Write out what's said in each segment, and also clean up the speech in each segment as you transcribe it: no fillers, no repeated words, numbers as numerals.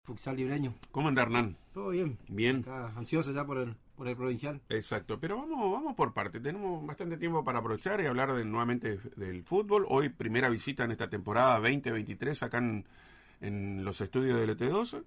Futsal libreño. ¿Cómo anda, Hernán? Todo bien. Bien. Acá, ansioso ya por el provincial. Exacto, pero vamos por parte. Tenemos bastante tiempo para aprovechar y hablar nuevamente del fútbol. Hoy primera visita en esta temporada 2023 acá en los estudios de LT12.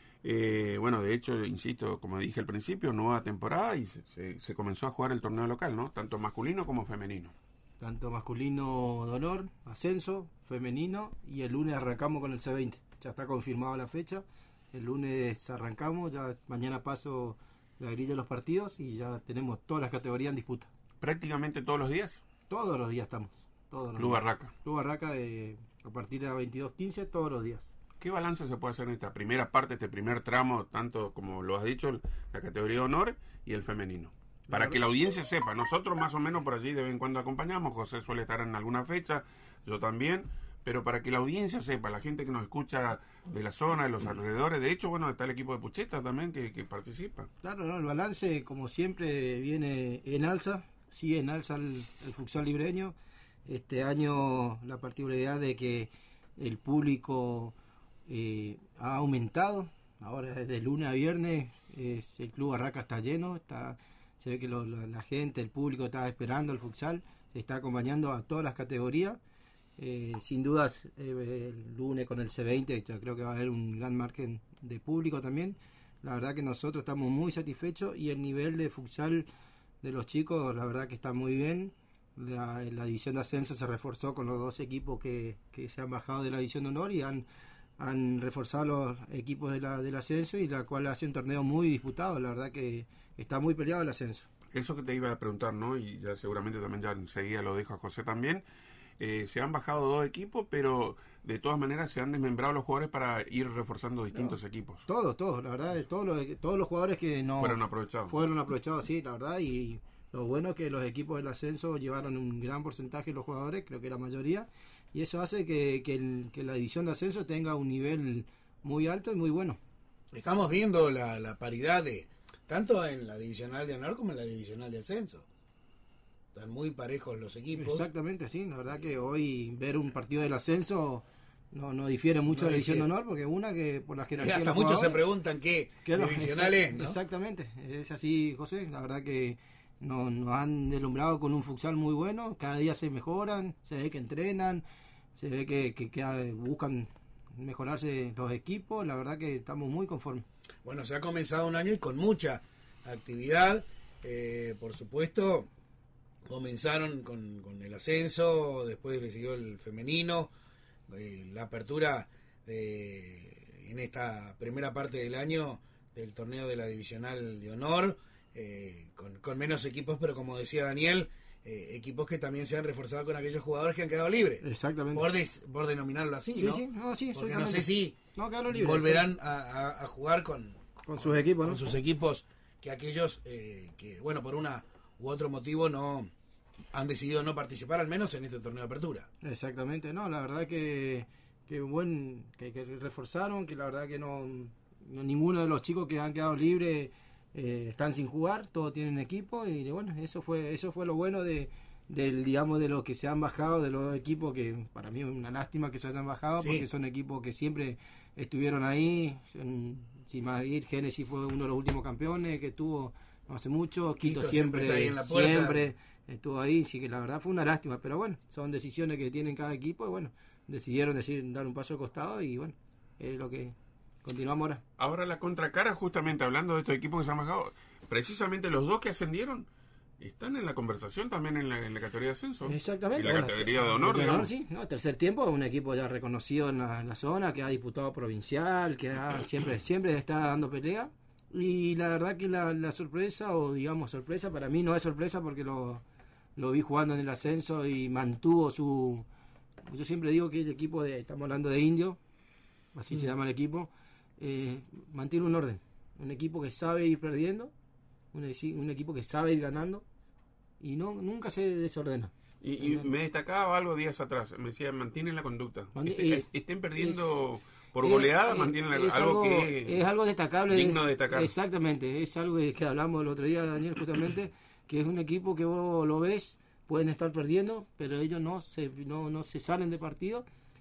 Bueno, de hecho, insisto, como dije al principio, nueva temporada y se comenzó a jugar el torneo local, ¿no? Tanto masculino como femenino. Tanto masculino de honor, ascenso, femenino, y el lunes arrancamos con el C20. Ya está confirmada la fecha. El lunes arrancamos, ya mañana paso la grilla de los partidos y ya tenemos todas las categorías en disputa. ¿Prácticamente todos los días? Todos los días estamos. Club Barraca. Club Barraca a partir de 22:15 todos los días. ¿Qué balance se puede hacer en esta primera parte, este primer tramo, tanto como lo has dicho, la categoría de honor y el femenino? Para que la audiencia sepa, nosotros más o menos por allí de vez en cuando acompañamos, José suele estar en alguna fecha, yo también, pero para que la audiencia sepa, la gente que nos escucha de la zona, de los alrededores, de hecho, bueno, está el equipo de Pucheta también que participa. Claro, ¿no? El balance, como siempre, viene en alza, sigue en alza el futsal libreño. Este año la particularidad de que el público ha aumentado, ahora desde lunes a viernes el Club Barraca está lleno, se ve que la gente, el público está esperando el futsal, se está acompañando a todas las categorías. Sin dudas el lunes con el C20 yo creo que va a haber un gran margen de público también. La verdad que nosotros estamos muy satisfechos y el nivel de futsal de los chicos la verdad que está muy bien. La división de ascenso se reforzó con los dos equipos que se han bajado de la división de honor y han reforzado los equipos del ascenso, y la cual hace un torneo muy disputado. La verdad que está muy peleado el ascenso. Eso que te iba a preguntar, ¿no? Y ya seguramente también ya enseguida lo dejo a José también. Se han bajado dos equipos, pero de todas maneras se han desmembrado los jugadores para ir reforzando distintos equipos. Todos, la verdad, todos los jugadores que no fueron aprovechados, sí, la verdad, y lo bueno es que los equipos del ascenso llevaron un gran porcentaje de los jugadores, creo que la mayoría, y eso hace que la división de ascenso tenga un nivel muy alto y muy bueno. Estamos viendo la paridad tanto en la divisional de honor como en la divisional de ascenso. Están muy parejos los equipos. Exactamente, sí. La verdad que hoy ver un partido del ascenso no difiere mucho de la división de honor, porque una que por la jerarquía... Y hasta muchos se preguntan qué divisional es, ¿no? Exactamente, es así, José. La verdad que nos han deslumbrado con un futsal muy bueno. Cada día se mejoran, se ve que entrenan, se ve que buscan mejorarse los equipos. La verdad que estamos muy conformes. Bueno, se ha comenzado un año y con mucha actividad. Por supuesto, comenzaron con el ascenso, después le siguió el femenino, la apertura en esta primera parte del año del torneo de la divisional de honor, con menos equipos, pero como decía Daniel, equipos que también se han reforzado con aquellos jugadores que han quedado libres. Exactamente. Por denominarlo así, ¿no? Sí, porque no sé si libres, volverán a jugar con sus equipos, ¿no? Con sus equipos, que aquellos que, bueno, por una u otro motivo no han decidido no participar, al menos en este torneo de apertura. Exactamente, no, la verdad que reforzaron, que la verdad que no ninguno de los chicos que han quedado libres están sin jugar, todos tienen equipo, y bueno, eso fue lo bueno de lo que se han bajado de los equipos, que para mí es una lástima que se hayan bajado, sí, porque son equipos que siempre estuvieron ahí. Sin más ir, Génesis fue uno de los últimos campeones que tuvo no hace mucho, Quito siempre estuvo ahí, sí, que la verdad fue una lástima, pero bueno, son decisiones que tienen cada equipo, y bueno, decidieron dar un paso al costado, y bueno, es lo que continuamos ahora. Ahora la contracara, justamente hablando de estos equipos que se han bajado, precisamente los dos que ascendieron están en la conversación también en la categoría de ascenso. Exactamente. Y la categoría de honor, sí, ¿no? Tercer tiempo, un equipo ya reconocido en la zona, que ha disputado provincial, que siempre está dando pelea. Y la verdad que la sorpresa, o digamos sorpresa, para mí no es sorpresa, porque lo vi jugando en el ascenso y mantuvo su... Yo siempre digo que el equipo estamos hablando de Indio, así se llama el equipo, mantiene un orden. Un equipo que sabe ir perdiendo, un equipo que sabe ir ganando, y nunca se desordena. Y me destacaba algo días atrás, me decía, mantienen la conducta. Estén perdiendo por goleada, mantienen algo que es algo destacable, digno de destacar. Exactamente, es algo que hablamos el otro día, Daniel, justamente, que es un equipo que vos lo ves, pueden estar perdiendo, pero ellos no se salen de partido,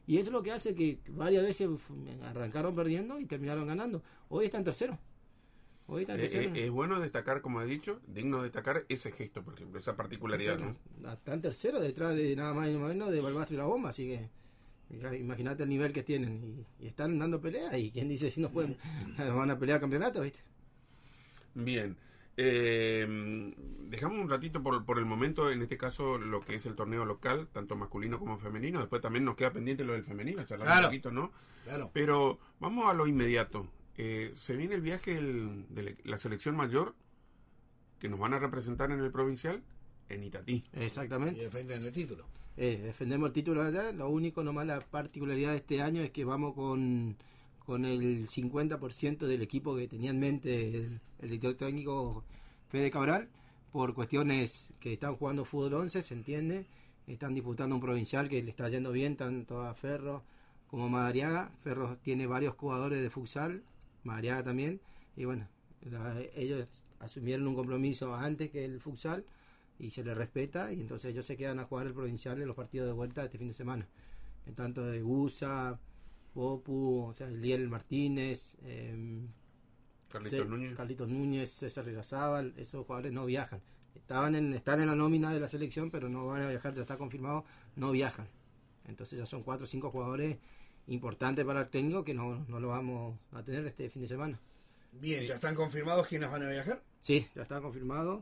Y eso es lo que hace que varias veces arrancaron perdiendo y terminaron ganando. Hoy están tercero. Es bueno destacar, como he dicho, digno de destacar ese gesto, por ejemplo, esa particularidad, ¿no? Están tercero detrás de nada más y nada menos de Balbastro y La Bomba, así que imagínate el nivel que tienen. Y están dando pelea, y quién dice si no pueden, van a pelear campeonato, ¿viste? Bien. Dejamos un ratito por el momento, en este caso, lo que es el torneo local, tanto masculino como femenino. Después también nos queda pendiente lo del femenino, charlar un poquito, ¿no? Claro. Pero vamos a lo inmediato. Se viene el viaje de la selección mayor que nos van a representar en el provincial en Itatí. Exactamente. Y defienden el título. Defendemos el título allá. Lo único, nomás la particularidad de este año es que vamos con el 50% del equipo que tenía en mente el director técnico Fede Cabral, por cuestiones que están jugando fútbol 11, se entiende. Están disputando un provincial que le está yendo bien tanto a Ferro como a Madariaga. Ferro tiene varios jugadores de futsal, Madariaga también, y bueno, ellos asumieron un compromiso antes que el futsal y se les respeta, y entonces ellos se quedan a jugar el provincial en los partidos de vuelta este fin de semana, en tanto de Gusa, Popu, o sea, Liel Martínez, Carlitos Núñez, César Rizazábal. Esos jugadores no viajan, están en la nómina de la selección, pero no van a viajar, ya está confirmado, no viajan. Entonces ya son 4 o 5 jugadores importante para el técnico que no lo vamos a tener este fin de semana. Bien, ¿ya están confirmados quiénes van a viajar? Sí, ya está confirmado.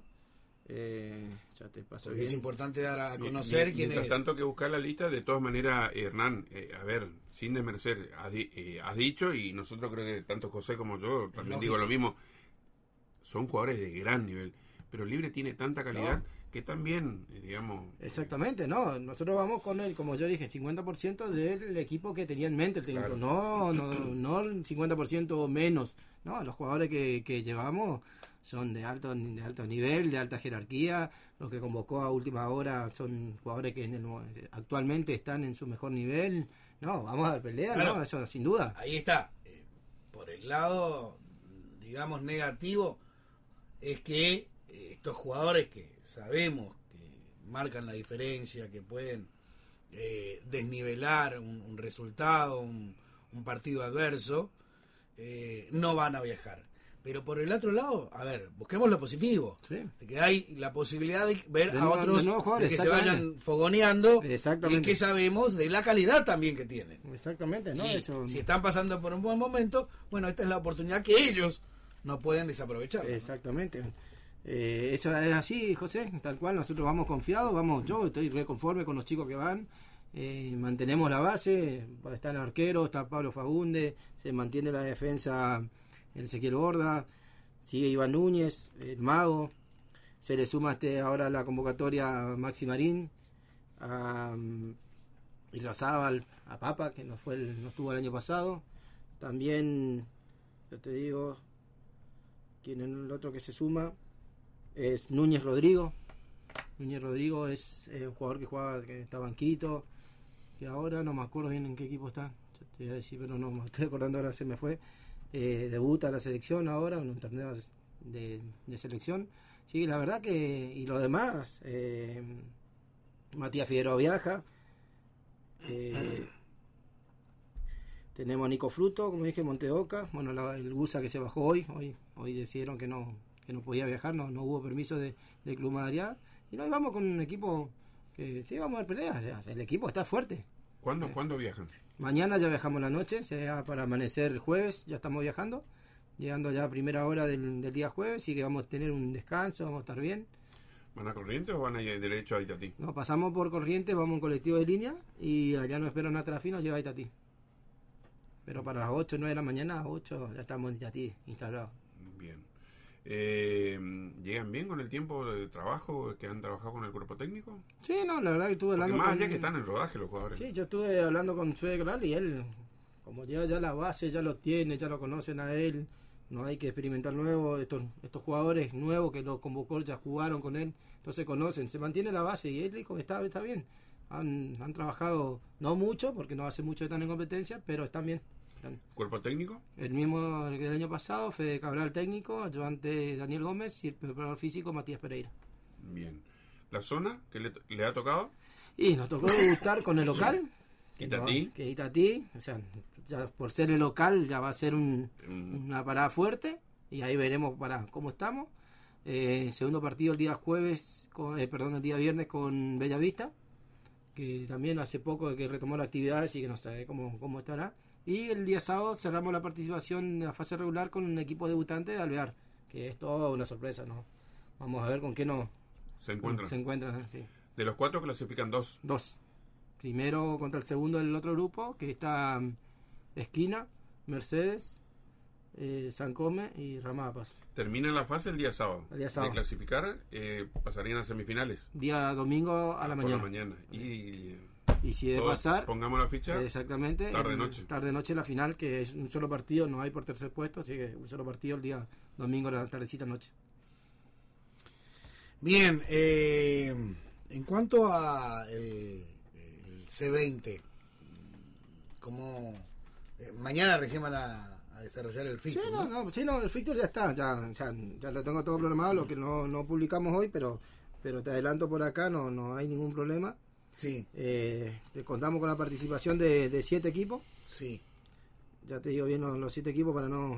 Ya te paso Porque bien. es importante dar a conocer quiénes. Mientras tanto que buscar la lista, de todas maneras, Hernán, a ver, sin desmerecer, has dicho, y nosotros creo que tanto José como yo también digo lo mismo, son jugadores de gran nivel, pero Libre tiene tanta calidad que también, digamos... Exactamente, no, nosotros vamos con el, como yo dije, el 50% del equipo que tenía en mente el técnico, claro. no el 50% menos, no, los jugadores que llevamos son de alto nivel, de alta jerarquía. Los que convocó a última hora son jugadores que actualmente están en su mejor nivel. No, vamos a dar pelea, claro. ¿No? Eso sin duda. Ahí está. Por el lado, digamos, negativo, es que estos jugadores que sabemos que marcan la diferencia, que pueden desnivelar un resultado, un partido adverso, no van a viajar. Pero por el otro lado, a ver, busquemos lo positivo. Sí. De que hay la posibilidad de ver a otros de que se vayan fogoneando y que sabemos de la calidad también que tienen. Exactamente, ¿no? Eso... Si están pasando por un buen momento, bueno, esta es la oportunidad que ellos no pueden desaprovechar. Exactamente. Eso es así, José, tal cual. Nosotros vamos confiados, yo estoy reconforme con los chicos que van. Mantenemos la base, está el arquero, está Pablo Fagunde, se mantiene la defensa... el Ezequiel Borda, sigue Iván Núñez, el Mago, se le suma ahora la convocatoria a Maxi Marín, a Irrazábal, a Papa, que no estuvo el año pasado, también, ya te digo, quien es el otro que se suma es Núñez Rodrigo. Núñez Rodrigo es un jugador que está banquito, que ahora no me acuerdo bien en qué equipo está, yo te iba a decir, pero no me estoy acordando, ahora se me fue. Debuta la selección ahora en un torneo de selección. Sí, la verdad que, y lo demás, Matías Figueroa viaja, tenemos a Nico Fruto, como dije, Monteoca, bueno, el Gusa que se bajó hoy decidieron que no podía viajar, no hubo permiso del Club Madariaga, y nos vamos con un equipo que sí, vamos a dar peleas, o sea, el equipo está fuerte. ¿Cuándo viajan? Mañana ya viajamos la noche, sea para amanecer el jueves, ya estamos viajando, llegando ya a primera hora del día jueves, y que vamos a tener un descanso, vamos a estar bien. ¿Van a Corrientes o van a ir derecho a Itatí? No, pasamos por Corrientes, vamos en colectivo de línea, y allá nos espera una Trafí, nos lleva a Itatí. Pero para las 8 o 9 de la mañana, a 8 ya estamos en Itatí instalados. Bien. ¿Llegan bien con el tiempo de trabajo que han trabajado con el cuerpo técnico? Sí, no, la verdad que estuve hablando más allá que están en rodaje los jugadores. Sí, yo estuve hablando con Fede Cabral y él, como ya la base ya lo tiene, ya lo conocen a él, no hay que experimentar nuevo, estos jugadores nuevos que lo convocó ya jugaron con él, entonces conocen, se mantiene la base, y él dijo que está bien, han trabajado, no mucho, porque no hace mucho que están en competencia, pero están bien. ¿Cuerpo técnico? El mismo del año pasado, Fede Cabral técnico, ayudante Daniel Gómez y el preparador físico Matías Pereira. Bien. ¿La zona que le ha tocado? Y nos tocó debutar con el local, Itatí. Que Itatí, o sea, ya por ser el local ya va a ser una parada fuerte y ahí veremos para cómo estamos. Segundo partido el día el día viernes con Bellavista, que también hace poco que retomó la actividad, así que no sé cómo estará. Y el día sábado cerramos la participación en la fase regular con un equipo debutante de Alvear, que es toda una sorpresa, ¿no? Vamos a ver con qué se encuentran. Sí. De los 4 clasifican 2. Primero contra el segundo del otro grupo, que está Esquina, Mercedes, San Come y Ramapas. Termina la fase el día sábado. De clasificar, pasarían a semifinales. Día domingo a la mañana. Y si de pasar, pongamos la ficha. Exactamente. Tarde-noche la final, que es un solo partido, no hay por tercer puesto, así que un solo partido el día domingo, la tardecita noche. Bien, en cuanto a el C20, como mañana recién van a desarrollar el fixture. No, el fixture ya está, ya lo tengo todo programado, lo que no publicamos hoy, pero te adelanto por acá, no hay ningún problema. Sí. Contamos con la participación de 7 equipos. Sí. Ya te digo bien los 7 equipos para no...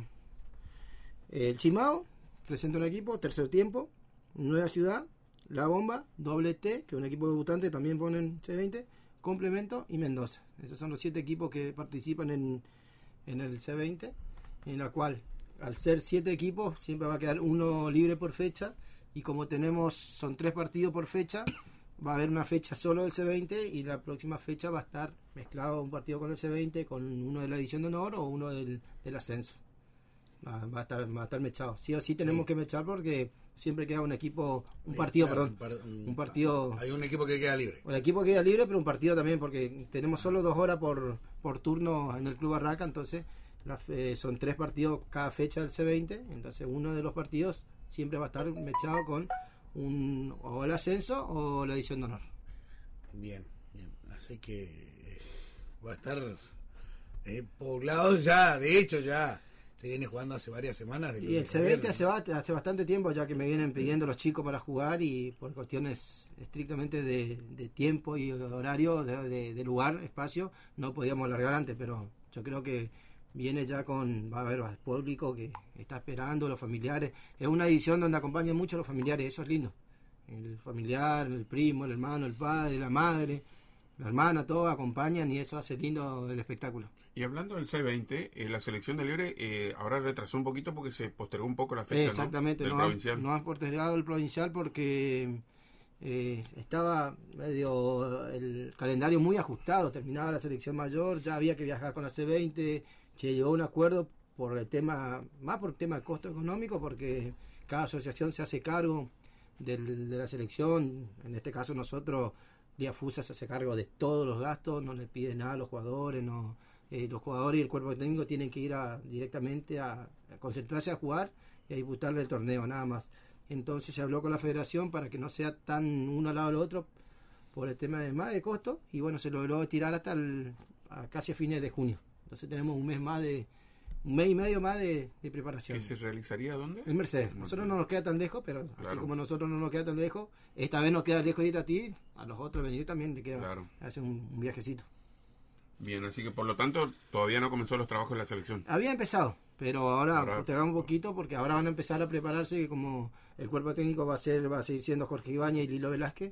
El Chimao presenta un equipo, tercer tiempo. Nueva Ciudad, La Bomba, Doble T, que es un equipo debutante, también ponen C20, Complemento y Mendoza. Esos son los 7 equipos que participan en el C20, en la cual, al ser 7 equipos, siempre va a quedar uno libre por fecha, y como son 3 partidos por fecha, va a haber una fecha solo del C20 y la próxima fecha va a estar mezclado un partido con el C20, con uno de la división de honor o uno del ascenso. Va a estar mechado. Sí o sí tenemos que mechar porque siempre queda un partido. Hay un equipo que queda libre. El equipo queda libre, pero un partido también, porque tenemos solo 2 horas por turno en el Club Barraca, entonces son 3 partidos cada fecha del C20, entonces uno de los partidos siempre va a estar mechado con o el ascenso o la edición de honor. Bien. Así que va a estar poblado ya, de hecho ya se viene jugando hace varias semanas. Y el C20 hace bastante tiempo ya que me vienen pidiendo los chicos para jugar, y por cuestiones estrictamente de tiempo y horario, de lugar, espacio, no podíamos alargar antes, pero yo creo que viene ya va a haber público que está esperando, los familiares. Es una edición donde acompañan mucho los familiares, eso es lindo. El familiar, el primo, el hermano, el padre, la madre, la hermana, todos acompañan y eso hace lindo el espectáculo. Y hablando del C20, la selección de libre ahora retrasó un poquito porque se postergó un poco la fecha. Exactamente, ¿no? Del provincial. No han postergado el provincial porque estaba medio el calendario muy ajustado, terminaba la selección mayor, ya había que viajar con la C20, se llegó a un acuerdo por el tema de costo económico, porque cada asociación se hace cargo de la selección. En este caso nosotros, Diafusa se hace cargo de todos los gastos, no le pide nada a los jugadores, los jugadores y el cuerpo técnico tienen que ir directamente a concentrarse a jugar y a disputarle el torneo, nada más. Entonces se habló con la federación para que no sea tan uno al lado del otro por el tema de costo, y bueno, se logró estirar hasta casi a fines de junio. Entonces tenemos un mes y medio más de preparación. ¿Qué se realizaría dónde? En Mercedes. Nosotros no nos queda tan lejos, pero claro, así como nosotros no nos queda tan lejos, esta vez nos queda lejos de ir a ti, a los otros venir también le queda hacer un viajecito. Bien, así que por lo tanto todavía no comenzó los trabajos de la selección. Había empezado, pero ahora postergamos un poquito porque ahora van a empezar a prepararse, como el cuerpo técnico va a seguir siendo Jorge Ibáñez y Lilo Velázquez.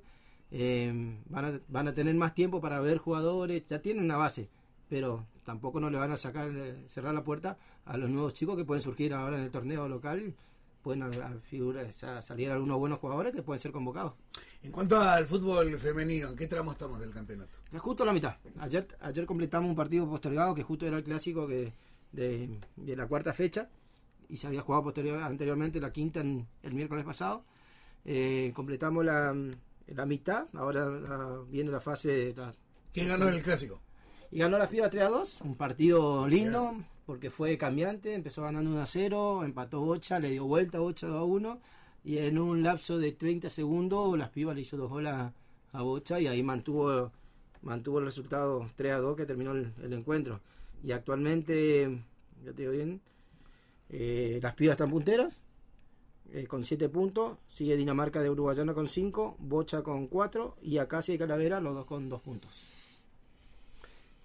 Van a tener más tiempo para ver jugadores, ya tienen una base, pero tampoco no le van a cerrar la puerta a los nuevos chicos que pueden surgir ahora en el torneo local. Pueden salir algunos buenos jugadores que pueden ser convocados. En cuanto al fútbol femenino, ¿en qué tramo estamos del campeonato? Justo a la mitad. Ayer completamos un partido postergado que justo era el clásico de la 4ª fecha, y se había jugado anteriormente la 5ª el miércoles pasado. Completamos la mitad, ahora viene la fase... ¿Quién ganó el clásico? Y ganó la Piba 3-2, un partido lindo, porque fue cambiante, empezó ganando 1-0, empató Bocha, le dio vuelta 8-1, y en un lapso de 30 segundos las Pibas le hizo 2 goles a Bocha, y ahí mantuvo el resultado 3-2 que terminó el encuentro. Y actualmente, ya te digo bien, las Pibas están punteras, con 7 puntos, sigue Dinamarca de Uruguayana con 5, Bocha con 4, y Acacia y Calavera los dos con 2 puntos.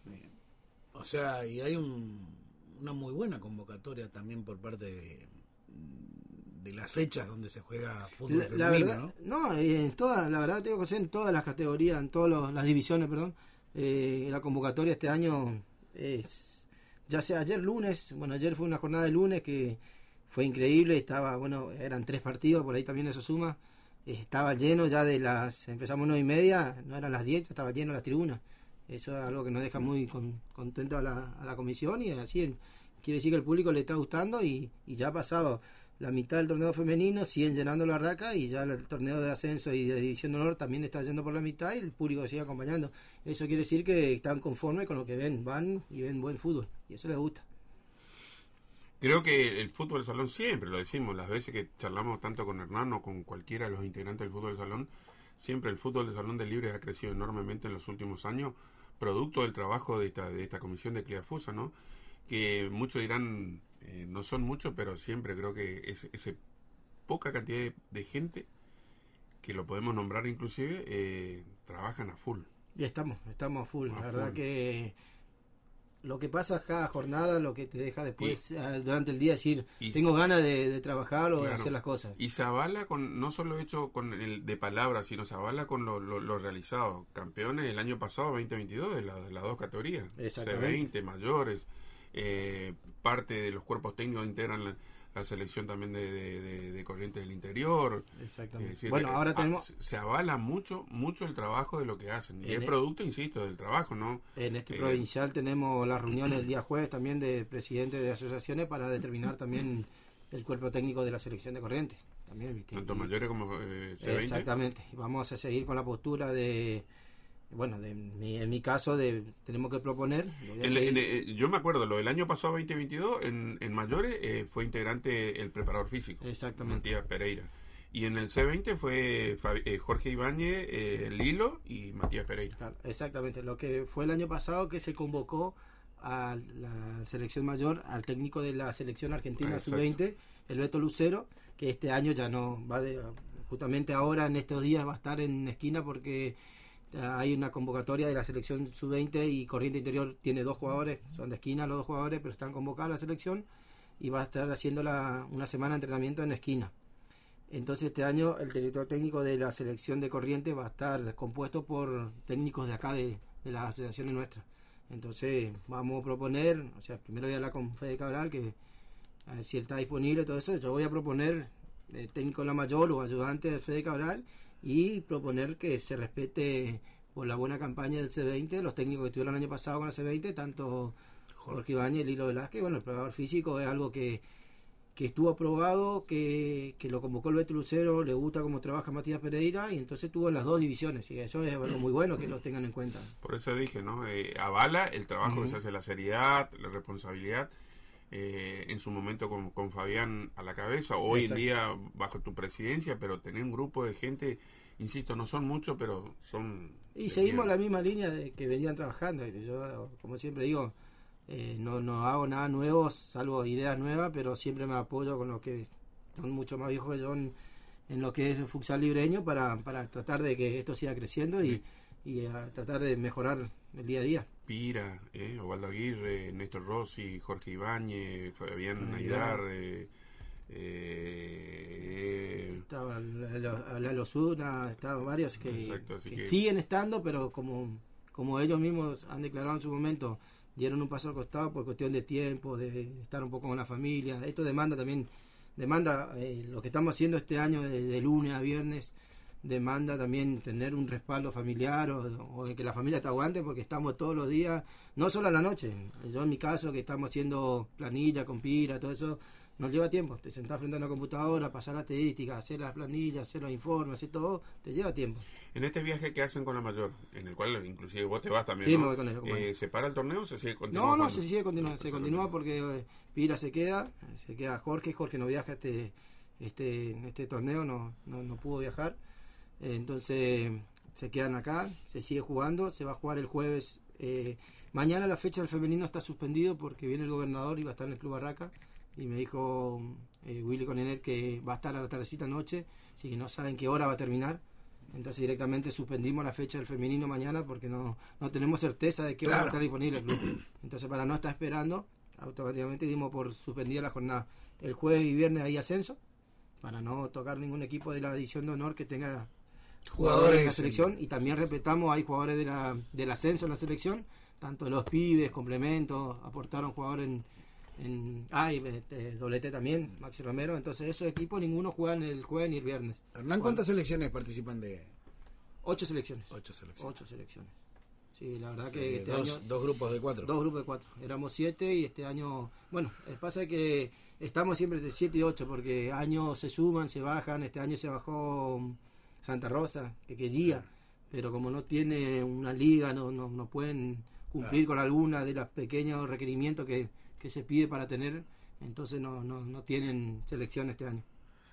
O sea, y hay una muy buena convocatoria también por parte de las fechas donde se juega fútbol femenino, la verdad, ¿no? En todas, la verdad tengo que decir, en todas las categorías, en todas las divisiones, perdón, la convocatoria este año es, ya sea ayer lunes, bueno, ayer fue una jornada de lunes que fue increíble, eran 3 partidos, por ahí también eso suma, estaba lleno ya empezamos 9:30, no eran las 10, ya estaba lleno las tribunas. Eso es algo que nos deja muy contento a la comisión, y así quiere decir que el público le está gustando, y ya ha pasado la mitad del torneo femenino, siguen llenando la raca, y ya el torneo de ascenso y de división de honor también está yendo por la mitad, y el público sigue acompañando. Eso quiere decir que están conformes con lo que ven, van y ven buen fútbol, y eso les gusta. Creo que el fútbol de salón, siempre lo decimos, las veces que charlamos tanto con Hernán o con cualquiera de los integrantes del fútbol de salón, siempre el fútbol de salón de Libres ha crecido enormemente en los últimos años, producto del trabajo de esta comisión de Cliafusa, ¿no? Que muchos dirán, no son muchos, pero siempre creo que ese poca cantidad de gente, que lo podemos nombrar inclusive, trabajan a full. Y estamos a full, la verdad que lo que pasa cada jornada, lo que te deja después durante el día, decir, tengo ganas de trabajar o de hacer las cosas. Y se avala no solo hecho con el de palabras, sino se avala con lo realizado. Campeones el año pasado, 2022, de las 2 categorías. C20, mayores, parte de los cuerpos técnicos integran la selección también de Corrientes del Interior. Exactamente. Es decir, bueno, ahora tenemos... Se avala mucho el trabajo de lo que hacen. Y es producto, insisto, del trabajo, ¿no? En este provincial tenemos las reuniones el día jueves también de presidentes de asociaciones para determinar también el cuerpo técnico de la selección de Corrientes. También, ¿viste? Tanto mayores como C20. Exactamente. Vamos a seguir con la postura en mi caso, tenemos que proponer. Yo me acuerdo, lo del año pasado, 2022, en mayores fue integrante el preparador físico. Exactamente. Matías Pereira. Y en el C20 fue Jorge Ibáñez, Lilo y Matías Pereira. Claro, exactamente. Lo que fue el año pasado, que se convocó a la selección mayor, al técnico de la selección argentina sub-20, el Beto Lucero, que este año ya no va justamente ahora en estos días va a estar en esquina, porque hay una convocatoria de la selección sub-20 y Corriente Interior tiene 2 jugadores, son de esquina los 2 jugadores, pero están convocados a la selección, y va a estar haciendo una semana de entrenamiento en esquina. Entonces este año el director técnico de la selección de Corrientes va a estar compuesto por técnicos de acá de las asociaciones nuestras. Entonces vamos a proponer, primero voy a hablar con Fede Cabral, que a ver si él está disponible, todo eso. Yo voy a proponer técnico de la mayor o ayudante de Fede Cabral, y proponer que se respete por la buena campaña del C20, los técnicos que estuvieron el año pasado con el C20, tanto Jorge Ibáñez, Lilo Velázquez. Bueno, el preparador físico es algo que estuvo aprobado, que lo convocó el Beto Lucero, le gusta cómo trabaja Matías Pereira, y entonces estuvo en las 2 divisiones, y eso es algo muy bueno que los tengan en cuenta. Por eso dije, ¿no? Avala el trabajo que se hace, la seriedad, la responsabilidad, en su momento con Fabián a la cabeza, hoy en día bajo tu presidencia, pero tener un grupo de gente, insisto, no son muchos, pero son... Y seguimos la misma línea de que venían trabajando. Yo, como siempre digo, no hago nada nuevo, salvo ideas nuevas, pero siempre me apoyo con los que son mucho más viejos que yo en lo que es el futsal libreño, para tratar de que esto siga creciendo y a tratar de mejorar el día a día. Pira, Osvaldo Aguirre, Néstor Rossi, Jorge Ibáñez, Fabián Aidar, estaba Lalo Zuna, estaban varios que siguen estando, pero como ellos mismos han declarado en su momento, dieron un paso al costado por cuestión de tiempo, de estar un poco con la familia. Esto demanda lo que estamos haciendo este año de lunes a viernes, demanda también tener un respaldo familiar o que la familia te aguante, porque estamos todos los días, no solo a la noche. Yo en mi caso, que estamos haciendo planilla con Pira, todo eso, nos lleva tiempo. Te sentás frente a una computadora, pasar las estadísticas, hacer las planillas, hacer los informes, hacer todo, te lleva tiempo. En este viaje que hacen con la mayor, en el cual inclusive vos te vas también, sí, ¿no? me voy con ellos. ¿Se para el torneo o se sigue continuando? No, se sigue continuando, se continúa porque Pira se queda Jorge no viaja este torneo, no pudo viajar, entonces se quedan acá, se sigue jugando, se va a jugar el jueves. Mañana la fecha del femenino está suspendido porque viene el gobernador y va a estar en el Club Barraca, y me dijo Willy Conenet que va a estar a la tardecita noche, así que no saben qué hora va a terminar. Entonces directamente suspendimos la fecha del femenino mañana porque no tenemos certeza de que va a estar disponible el club. Entonces para no estar esperando, automáticamente dimos por suspendida la jornada. El jueves y viernes hay ascenso, para no tocar ningún equipo de la división de honor que tenga jugadores en la selección. Y también respetamos, hay jugadores del ascenso en la selección, tanto de los pibes, complementos, aportaron jugadores doblete también, Maxi Romero. Entonces esos equipos ninguno juegan el jueves ni el viernes. Hernán, ¿cuántas selecciones participan de...? 8 selecciones. 8 selecciones. Sí, la verdad que este dos, año... 2 grupos de 4. 2 grupos de 4. Éramos 7 y este año... Bueno, pasa que estamos siempre de 7 y 8 porque años se suman, se bajan. Este año se bajó Santa Rosa, que quería, pero como no tiene una liga, no pueden cumplir con alguna de los pequeños requerimientos que se pide para tener, entonces no tienen selección este año.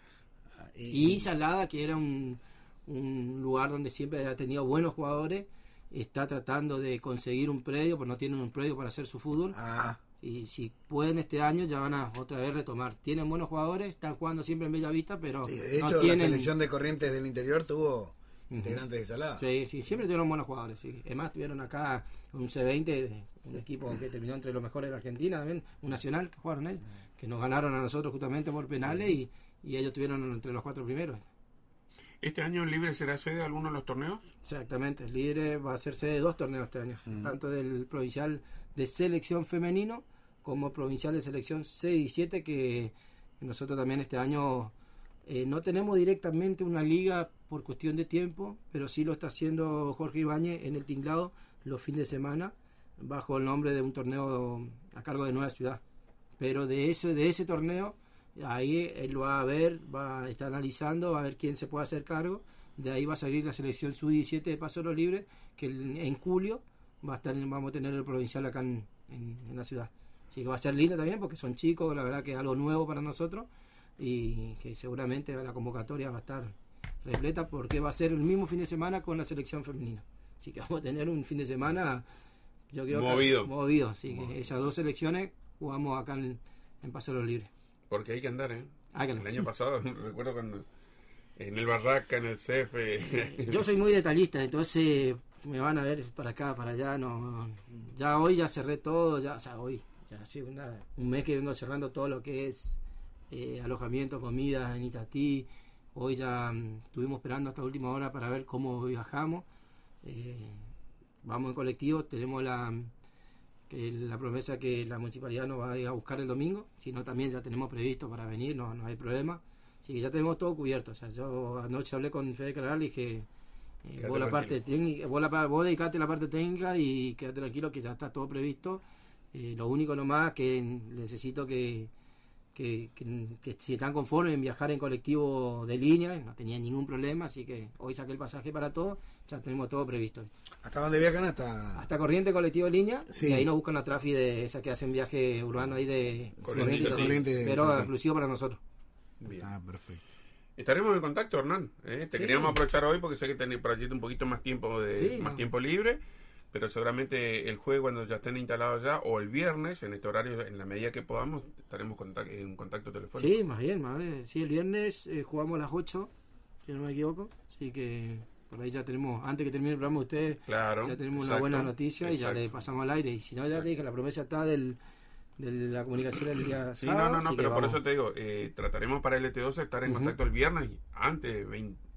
Y Salada, que era un lugar donde siempre ha tenido buenos jugadores, está tratando de conseguir un predio, pues no tienen un predio para hacer su fútbol. Y si pueden este año ya van a otra vez retomar. Tienen buenos jugadores, están jugando siempre en Bellavista, pero sí, de hecho, no tienen... la selección de Corrientes del Interior tuvo integrantes de Salada. Sí, siempre tuvieron buenos jugadores. Sí. Además tuvieron acá un C20, un equipo que terminó entre los mejores de la Argentina, también un Nacional que jugaron ellos, que nos ganaron a nosotros justamente por penales y ellos tuvieron entre los 4 primeros. ¿Este año el Libre será sede de alguno de los torneos? Exactamente, el Libre va a ser sede de 2 torneos este año, tanto del provincial de selección femenino como provincial de selección C17, que nosotros también este año no tenemos directamente una liga por cuestión de tiempo, pero sí lo está haciendo Jorge Ibáñez en el Tinglado los fines de semana bajo el nombre de un torneo a cargo de Nueva Ciudad. Pero de ese torneo, ahí él va a ver, va a estar analizando, va a ver quién se puede hacer cargo. De ahí va a salir la selección sub-17 de Paso de los Libres, que en julio vamos a tener el provincial acá en la ciudad. Así que va a ser lindo también porque son chicos, la verdad que es algo nuevo para nosotros y que seguramente la convocatoria va a estar repleta porque va a ser el mismo fin de semana con la selección femenina. Así que vamos a tener un fin de semana, yo creo, movido. Así que esas 2 selecciones jugamos acá en Paso de los Libres. Porque hay que andar, ¿eh? El año pasado, recuerdo cuando en el Barraca, en el CF... Yo soy muy detallista, entonces me van a ver para acá, para allá. Ya hoy ya cerré todo, ya hace un mes que vengo cerrando todo lo que es alojamiento, comida en Itatí. Hoy ya estuvimos esperando hasta última hora para ver cómo viajamos. Vamos en colectivo, tenemos la promesa que la municipalidad nos va a ir a buscar el domingo, si no también ya tenemos previsto para venir, no hay problema. Así que ya tenemos todo cubierto. O sea, yo anoche hablé con Fede Carral y dije, vos dedicate a la parte técnica y quédate tranquilo que ya está todo previsto. Lo único nomás que necesito que si están conformes en viajar en colectivo de línea, no tenía ningún problema, así que hoy saqué el pasaje para todo, ya tenemos todo previsto. ¿Hasta dónde viajan? Hasta Corrientes, colectivo de línea, sí. Y ahí nos buscan la trafi de esas que hacen viaje urbano ahí de Corrientes, pero exclusivo para nosotros. Bien. Perfecto. Estaremos en contacto, Hernán. Te queríamos aprovechar hoy porque sé que tenés por allí un poquito más tiempo tiempo libre, pero seguramente el jueves cuando ya estén instalados ya o el viernes en este horario, en la medida que podamos, estaremos en contacto telefónico. Sí, más bien. Sí, el viernes jugamos a las 8, si no me equivoco, así que por ahí ya tenemos, antes que termine el programa ustedes, ya tenemos una buena noticia y ya le pasamos al aire. Y si no, ya te dije, la promesa está de la comunicación del día sí, sábado. No, pero por eso te digo, trataremos para LT12 estar en contacto el viernes antes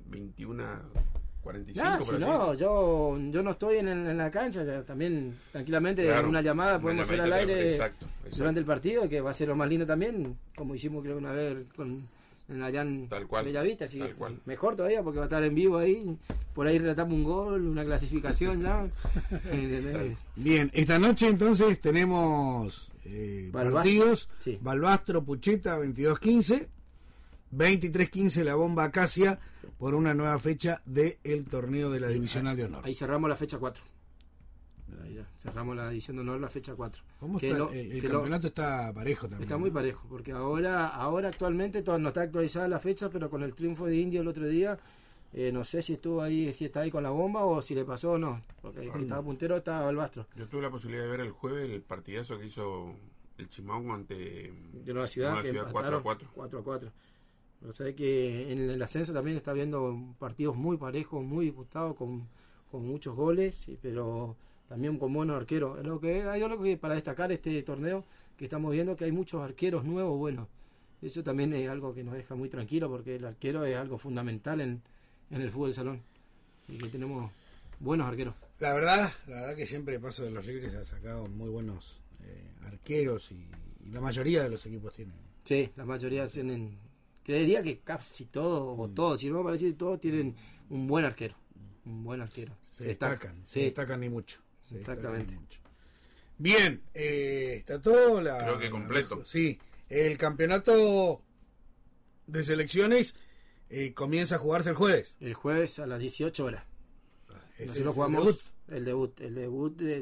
21:45. Si no, yo no estoy en la cancha, ya también tranquilamente una llamada podemos hacer al aire durante el partido, que va a ser lo más lindo también, como hicimos creo que una vez allá en Bellavista, así que mejor todavía porque va a estar en vivo ahí, por ahí relatamos un gol, una clasificación ya. Bien, esta noche entonces tenemos partidos, Balbastro Pucheta 22:15, 23:15 la Bomba Acacia por una nueva fecha del torneo de la Divisional de Honor. Ahí cerramos la fecha 4. Cerramos la división de honor la fecha 4. ¿Cómo está? El campeonato está parejo también. Está muy parejo, porque ahora actualmente no está actualizada la fecha, pero con el triunfo de Indio el otro día, no sé si está ahí con la Bomba o si le pasó o no, porque el que estaba puntero estaba Balbastro. Yo tuve la posibilidad de ver el jueves el partidazo que hizo el Chimauco ante de Nueva Ciudad, que 4-4. 4-4. O sea que en el ascenso también está viendo partidos muy parejos, muy disputados, con muchos goles, pero también con buenos arqueros. Hay algo que para destacar este torneo que estamos viendo, que hay muchos arqueros nuevos buenos. Eso también es algo que nos deja muy tranquilos, porque el arquero es algo fundamental en el fútbol de salón. Y que tenemos buenos arqueros. La verdad que siempre Paso de los Libres ha sacado muy buenos arqueros y la mayoría de los equipos tienen. Sí, la mayoría tienen, creería que casi todos, o todos, si no para decir todos, tienen un buen arquero. Un buen arquero. Se destacan y mucho. Exactamente. Bien, está todo. Creo que completo. Sí, el campeonato de selecciones comienza a jugarse el jueves. El jueves a las 18 horas. Nosotros jugamos el debut. El debut de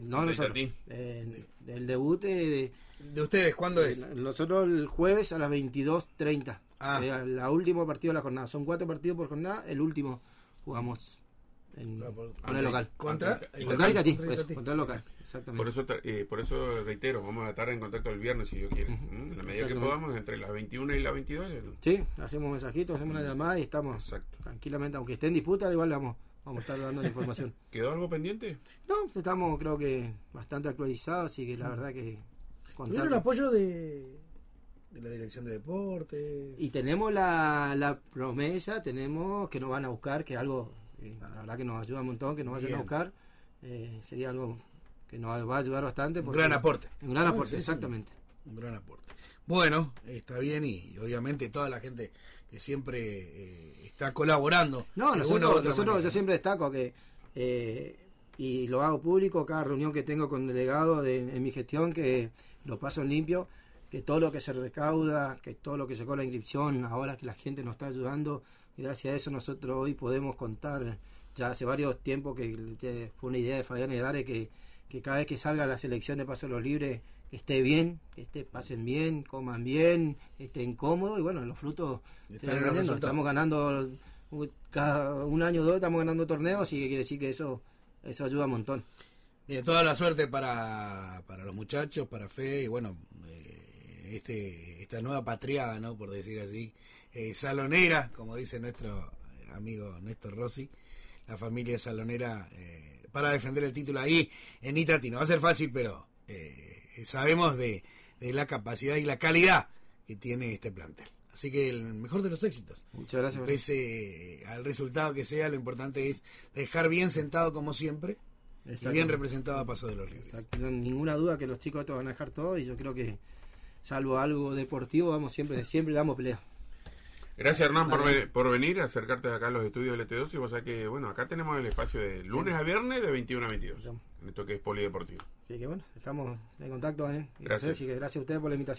ustedes, ¿cuándo es? Nosotros el jueves a las 22:30. El último partido de la jornada. Son 4 partidos por jornada. El último jugamos con el local. Contra Itatí, contra el local. Exactamente. Por eso reitero, vamos a estar en contacto el viernes si Dios quiere. En la medida que podamos, entre las 21 y las 22. Sí, hacemos mensajitos, hacemos una llamada y estamos tranquilamente, aunque esté en disputa, igual vamos a estar dando la información. ¿Quedó algo pendiente? No, estamos creo que bastante actualizados, así que la verdad que ¿tuvieron apoyo de la Dirección de Deportes? Y tenemos la promesa, tenemos que nos van a buscar, que algo, la verdad que nos ayuda un montón, que nos vayan a buscar. Sería algo que nos va a ayudar bastante. Un gran aporte. Un gran aporte, exactamente. Un gran aporte. Bueno, está bien y obviamente toda la gente que siempre está colaborando. No, nosotros yo siempre destaco que, y lo hago público, cada reunión que tengo con delegados en mi gestión, que lo paso en limpio, que todo lo que se recauda, que todo lo que llegó a la inscripción, ahora que la gente nos está ayudando, gracias a eso nosotros hoy podemos contar, ya hace varios tiempos que fue una idea de Fabián Edare, que cada vez que salga la selección de Paso de los Libres, que esté bien, pasen bien, coman bien, estén cómodos, y bueno, los frutos estamos ganando, cada un año o dos estamos ganando torneos, así que quiere decir que eso ayuda un montón. Bien, toda la suerte para los muchachos, para Fe, y bueno, esta nueva patriada, ¿no?, por decir así, salonera, como dice nuestro amigo Néstor Rossi, la familia salonera, para defender el título ahí en Itatí. No va a ser fácil, pero sabemos de la capacidad y la calidad que tiene este plantel. Así que el mejor de los éxitos. Muchas gracias. Pese al resultado que sea, lo importante es dejar bien sentado como siempre y bien representado a Paso de los Libres. Exacto. No, ninguna duda que los chicos estos van a dejar todo, y yo creo que salvo algo deportivo, siempre damos pelea. Gracias, Hernán, por venir, acercarte acá a los estudios del LT2. Y vos sabés que, bueno, acá tenemos el espacio de lunes a viernes de 21 a 22, en esto que es polideportivo. Así que bueno, estamos en contacto. Gracias. Así que gracias a ustedes por la invitación.